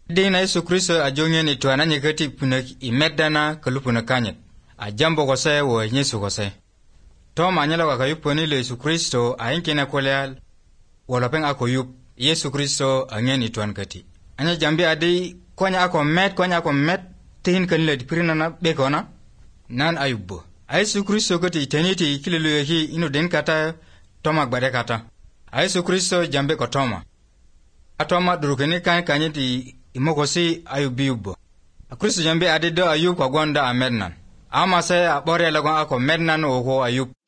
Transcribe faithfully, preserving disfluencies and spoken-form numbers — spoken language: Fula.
Dina Yesu Kristo a jongen i tuana nyekati punak i meddana kalupuna kanyet. A jambo kose wo nyesu kose. Toma anyala waka yuponi le Yesu Kristo a inkina koleal walapeng ako yup Yesu Kristo a ngen i tuan kati. Anya jambi adi konya ako met konya ako met tihin kanila di pirina na bekona nan ayubbo. A Yesu Kristo kati iteniti ikililu yehi inu den kata toma gbade kata. A Yesu Kristo jambe ko toma. A toma durukeni kany kanyeti imokosi ayubi yubbo. A Kristo jambe adi do ayub kwa gwanda a mednan. Ama se a bore lagon ako mednan oho ayub.